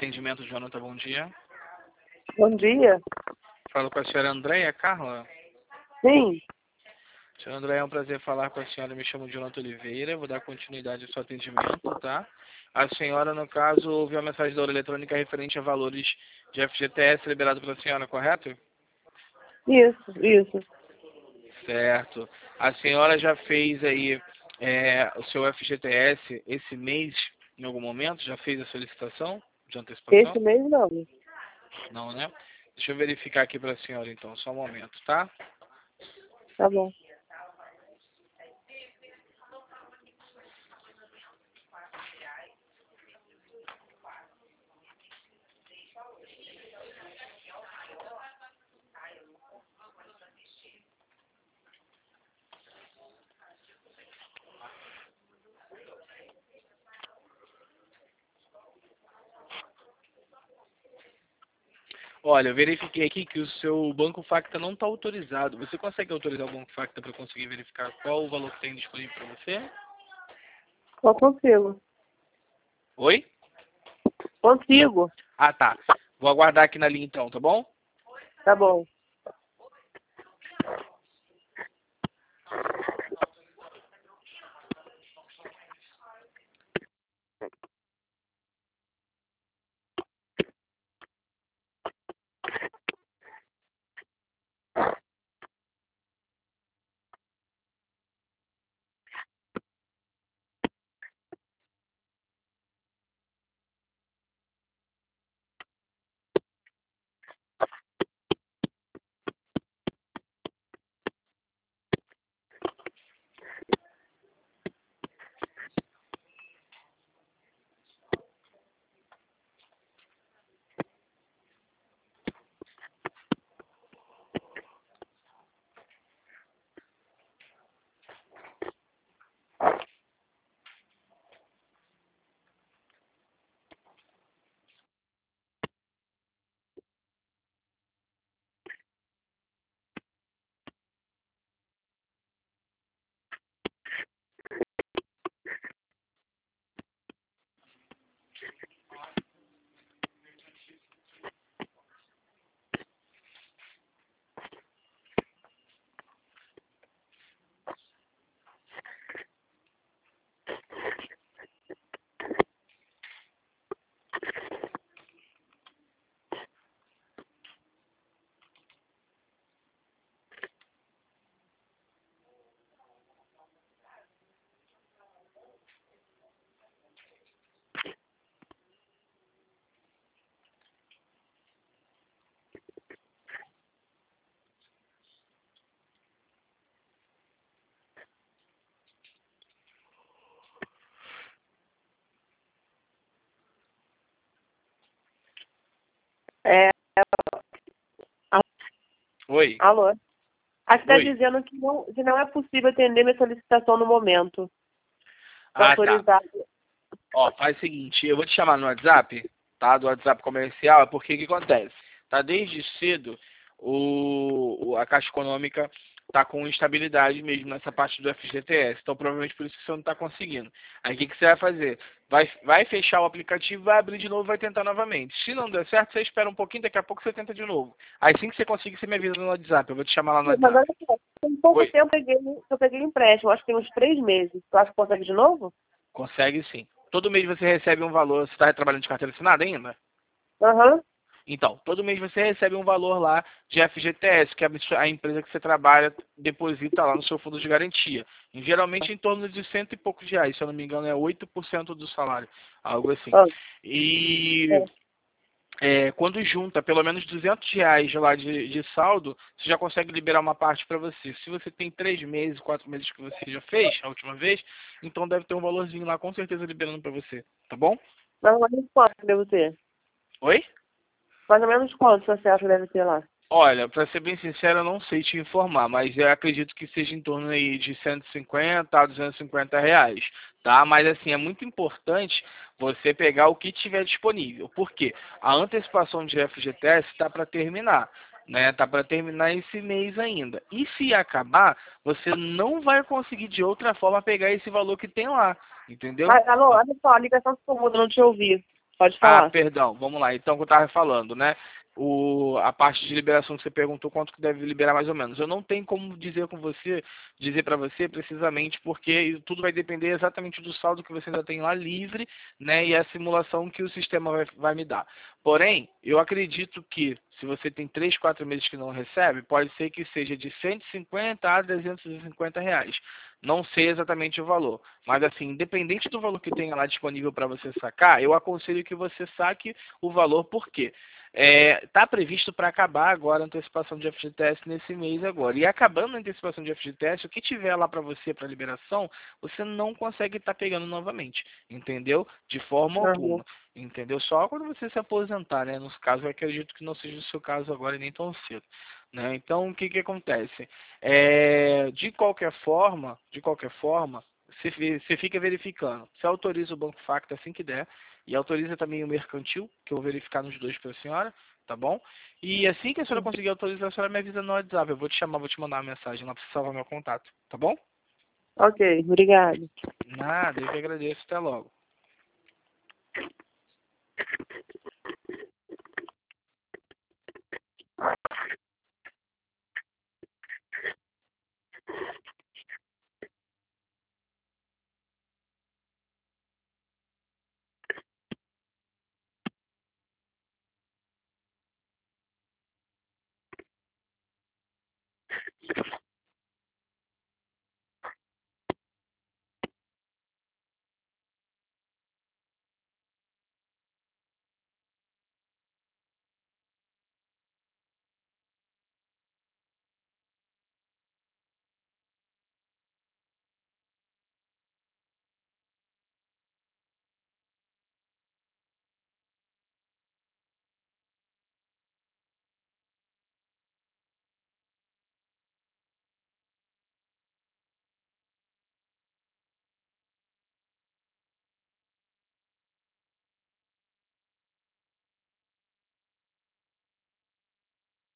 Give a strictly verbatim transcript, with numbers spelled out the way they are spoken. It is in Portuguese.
Atendimento, Jonathan, bom dia. Bom dia. Falo com a senhora Andréia Carla. Sim. Senhora Andréia, é um prazer falar com a senhora. Eu me chamo Jonathan Oliveira. Vou dar continuidade ao seu atendimento, tá? A senhora, no caso, ouviu a mensagem da hora eletrônica referente a valores de F G T S liberado pela senhora, correto? Isso, isso. Certo. A senhora já fez aí é, o seu F G T S esse mês, em algum momento? Já fez a solicitação de antecipação? Esse mês não. Não, né? Deixa eu verificar aqui para a senhora, então. Só um momento, tá? Tá bom. Olha, eu verifiquei aqui que o seu Banco Facta não está autorizado. Você consegue autorizar o Banco Facta para conseguir verificar qual o valor que tem disponível para você? Eu consigo. Oi? Consigo. Ah, tá. Vou aguardar aqui na linha então, tá bom? Tá bom. É. Oi. Alô? Aqui está Oi. dizendo que não, que não é possível atender minha solicitação no momento. Tô Ah, tá. autorizado. Ó, faz o seguinte, eu vou te chamar no WhatsApp, tá? Do WhatsApp comercial, porque o que acontece? Tá desde cedo, o, o- a Caixa Econômica tá com instabilidade mesmo nessa parte do F G T S, então provavelmente por isso que você não tá conseguindo. Aí o que, que você vai fazer? Vai, vai fechar o aplicativo, vai abrir de novo, vai tentar novamente. Se não der certo, você espera um pouquinho, daqui a pouco você tenta de novo. Aí assim que você conseguir, você me avisa no WhatsApp, eu vou te chamar lá no Mas olha WhatsApp. só, tem pouco Oi, tempo que eu peguei, que eu peguei empréstimo. Acho que tem uns três meses. Tu acha que consegue de novo? consegue sim. Todo mês você recebe um valor, você está trabalhando de carteira assinada ainda? Aham. Então, todo mês você recebe um valor lá de F G T S, que é a empresa que você trabalha deposita lá no seu fundo de garantia. E, geralmente em torno de cento e poucos reais, se eu não me engano é oito por cento do salário, algo assim. Ah, E é. é, quando junta pelo menos duzentos reais lá de, de saldo, você já consegue liberar uma parte para você. Se você tem três meses, quatro meses que você já fez a última vez, então deve ter um valorzinho lá com certeza liberando para você, tá bom? Mais ou menos quanto devo ter? Oi? Mais ou menos quanto você acha que deve ter lá? Olha, para ser bem sincero, eu não sei te informar, mas eu acredito que seja em torno aí de cento e cinquenta a duzentos e cinquenta reais, tá? Mas assim, é muito importante você pegar o que tiver disponível. Por quê? A antecipação de F G T S está para terminar, né? Tá para terminar esse mês ainda. E se acabar, você não vai conseguir de outra forma pegar esse valor que tem lá, entendeu? Ah, alô, olha só, a ligação ficou muda, não te ouvi. Pode falar. Ah, perdão, vamos lá. Então, o que eu estava falando, né? O, a parte de liberação que você perguntou, quanto que deve liberar mais ou menos. Eu não tenho como dizer com você, dizer para você precisamente, porque tudo vai depender exatamente do saldo que você ainda tem lá livre, né? E a simulação que o sistema vai, vai me dar. Porém, eu acredito que se você tem três, quatro meses que não recebe, pode ser que seja de cento e cinquenta a trezentos e cinquenta reais. Não sei exatamente o valor, mas assim, independente do valor que tenha lá disponível para você sacar, eu aconselho que você saque o valor, por quê? Está previsto para acabar agora a antecipação de F G T S nesse mês agora. E acabando a antecipação de F G T S, o que tiver lá para você para liberação, você não consegue estar tá pegando novamente, entendeu? De forma Uhum. alguma, entendeu? Só quando você se aposentar, né? Nos casos, eu acredito que não seja o seu caso agora e nem tão cedo. Né? Então, o que que acontece? É, de qualquer forma, de qualquer forma, você, você fica verificando. Você autoriza o Banco Facto assim que der, e autoriza também o mercantil, que eu vou verificar nos dois para a senhora, tá bom? E assim que a senhora conseguir autorizar, a senhora me avisa no WhatsApp. Eu vou te chamar, vou te mandar uma mensagem lá para você salvar meu contato, tá bom? Ok, obrigado. Nada, eu que agradeço. Até logo.